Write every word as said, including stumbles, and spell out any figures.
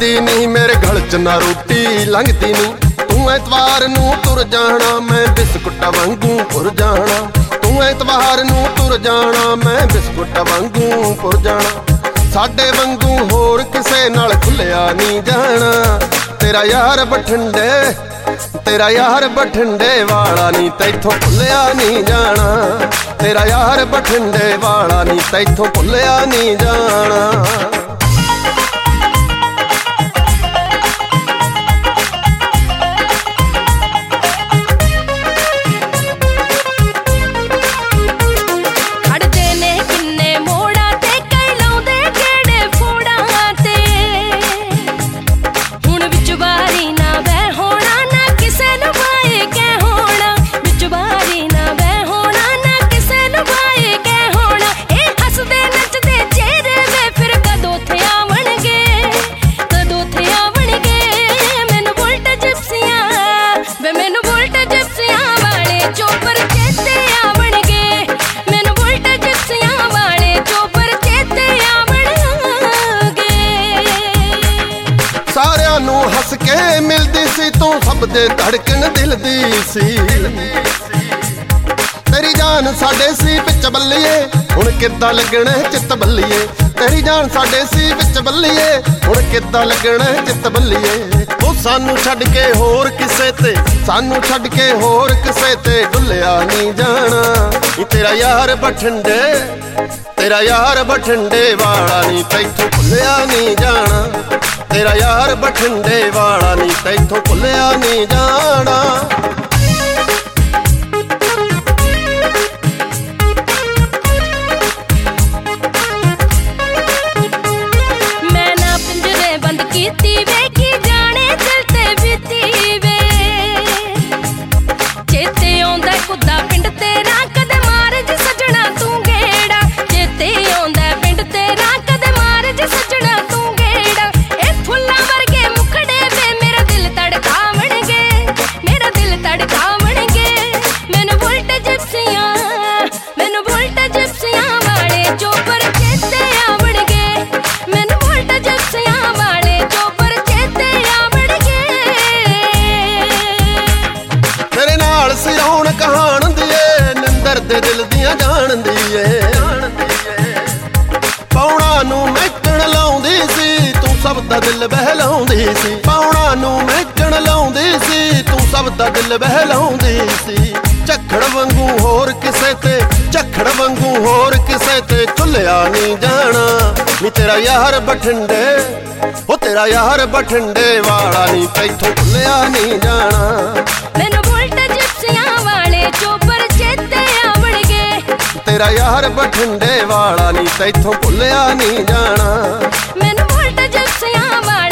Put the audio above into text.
लंघदी नी मेरे गल च ना रोटी लंघदी नी। तू एतवार नूं तुर जाना मैं बिस्कुट वांगू पुर जाना। तू एतवार नूं तुर जाना मैं बिस्कुट वांगू पुर जाना। साडे वांगू होर किसे नाल खुलिया नहीं जाना। तेरा यार बठिंडे तेरा यार बठिंडे वाला नी तैथों भुलिया नहीं जाना। तेरा यार बठिंडे वाला नी तैथों भुलिया नहीं जाना। हस के मिलदी सी तू सब दे धड़कन दिल दी सी। तेरी जान साडे सी बिच बल्लिए हुण किद्दां लगना चित बल्लिए। तेरी जान साडे सी बिच बल्लिए हुण किद्दां लगना चित बल्लिए। ओ सानू छड्ड के होर किसे ते सानू छड्ड के होर किसे ते डुलिया नहीं जाना। तेरा यार बठिंडे तेरा यार बठिंडे वाला नी तैथों भुलिया नहीं जाना। तेरा यार बठिंडे वाला नी तैथों भुलिया नहीं जाना। मैं ना पिंजरे बंद कीती वेखी जाने चलते बीती वे। चेते आउंदा कुद्दा पिंड तेरा कदे मार जी सजना तू गेड़ा। चेते आउंदा पिंड तेरा कदे मार जी सजना तू गेड़ा। ए फुल्लां वर्गे मुखड़े वे मेरा दिल तड़कावणगे मेरा दिल तड़कावणगे। मैनू बुलट जिप्सियां मैनू बुलट जिप्सियां वाले चोपर चेते आवणगे। मैनू बुलट जिप्सियां वाले चोपर चेते आवणगे। तेरे नाल सिरौन कहान दिए निंदर दे दिल दियां जान दिए। पौणा नूं मैचण लाउंदी सी तू सब दा दिल बहलाउंदी सी। पौणा नूं मैचण लाउंदी सी तू सब दा दिल बहलाउंदी सी। झक्खड़ वांगू होर किसे ते झक्खड़ वांगू होर किसे ते झुलिया नहीं जाना। नी तेरा यार बठिंडे ओ तेरा यार बठिंडे वाला नी तैथों भुलिया नहीं जाना। मैनू बुलट जिप्सियां वाले चोपर चेते आवणगे। तेरा यार बठिंडे वाला नी तैथों भुलिया नहीं जाना। मैनू बुलट जिप्सियां वाले